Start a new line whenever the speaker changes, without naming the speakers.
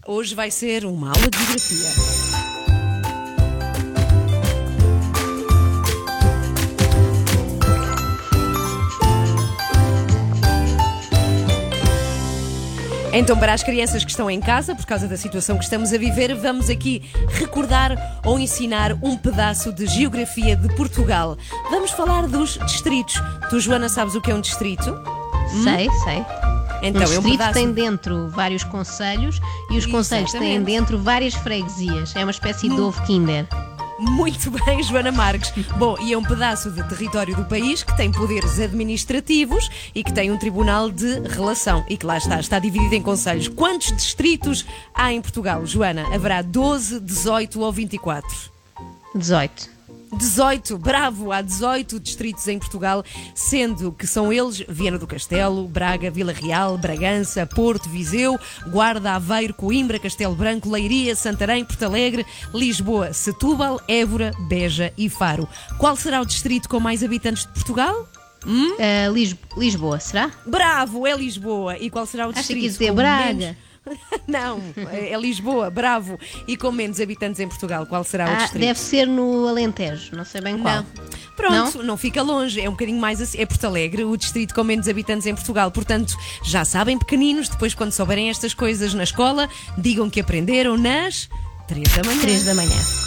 Hoje vai ser uma aula de geografia. Então, para as crianças que estão em casa, por causa da situação que estamos a viver, vamos aqui recordar ou ensinar um pedaço de geografia de Portugal. Vamos falar dos distritos. Tu, Joana, sabes o que é um distrito?
Sei.
Então,
um distrito
pedaço...
tem dentro vários concelhos e os concelhos têm dentro várias freguesias. É uma espécie de ovo Kinder.
Muito bem, Joana Marques. Bom, e é um pedaço de território do país que tem poderes administrativos e que tem um tribunal de relação. E que lá está dividido em concelhos. Quantos distritos há em Portugal, Joana? Haverá 12, 18 ou 24?
18.
18, bravo, há 18 distritos em Portugal, sendo que são eles Viana do Castelo, Braga, Vila Real, Bragança, Porto, Viseu, Guarda, Aveiro, Coimbra, Castelo Branco, Leiria, Santarém, Porto Alegre, Lisboa, Setúbal, Évora, Beja e Faro. Qual será o distrito com mais habitantes de Portugal?
Lisboa, será?
Bravo, é Lisboa. E qual será o
Acho
distrito?
que ia dizer Braga.
Não, é Lisboa, bravo. E com menos habitantes em Portugal, qual será o distrito?
Deve ser no Alentejo, não sei bem qual.
Não. Pronto, não fica longe, é um bocadinho mais assim. É Porto Alegre, o distrito com menos habitantes em Portugal. Portanto, já sabem, pequeninos, depois quando souberem estas coisas na escola, digam que aprenderam nas 3 da manhã.
3 da manhã.